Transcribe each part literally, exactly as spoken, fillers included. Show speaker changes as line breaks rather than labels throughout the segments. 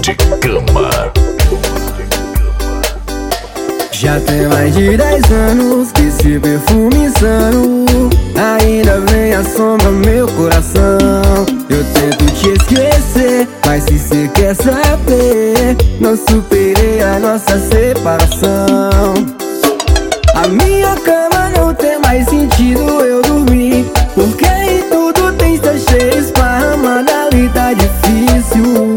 de cama.
Já tem mais de dez anos que esse perfume insano ainda vem assombra meu coração. Eu tento te esquecer, mas se cê quer saber, não superei a nossa separação. A minha cama não tem mais sentido eu dormir, porque em tudo tem seu cheiro esparramado, ali tá difícil,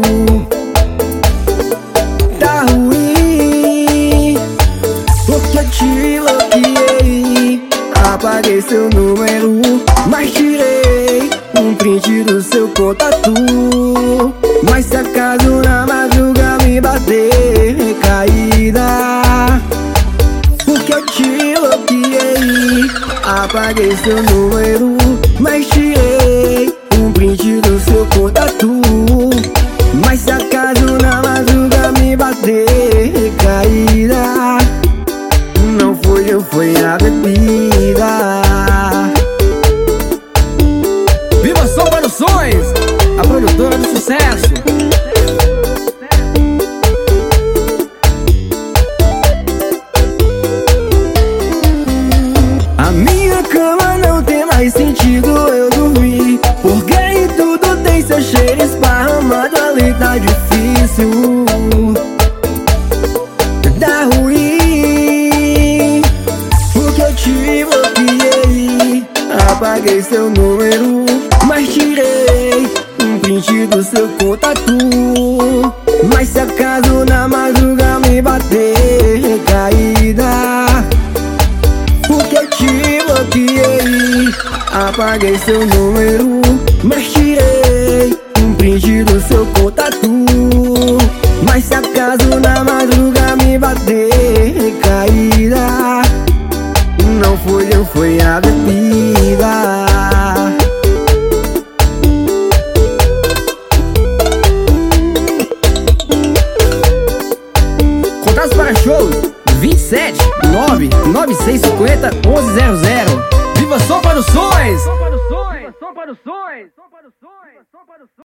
tá ruim, porque eu te bloqueei, apaguei seu número, mas tirei um print do seu contato. Mas se acaso na madruga me bater recaída, porque eu te bloqueei, apaguei seu número, mas tirei um print do seu contato. Mas se acaso na madruga me bater recaída, não foi eu, foi a bebida.
Viva Som Produções, a produtora do sucesso.
A minha cama não tem mais sentido eu dormir, porque em tudo tem seu cheiro esparramado, ali tá difícil, tá ruim, porque eu te bloqueei, apaguei seu número, mas tirei um print do seu contato. Mas se acaso na madruga me bater recaída, porque eu te bloqueei, apaguei seu número, mas tirei um print do seu contato. Mas se acaso na madruga me bater recaída, não foi eu, foi a bebida.
Contatos para shows vinte e sete nove nove seis cinco zero um um zero zero. Viva Som Produções! Som Produções! Som Produções!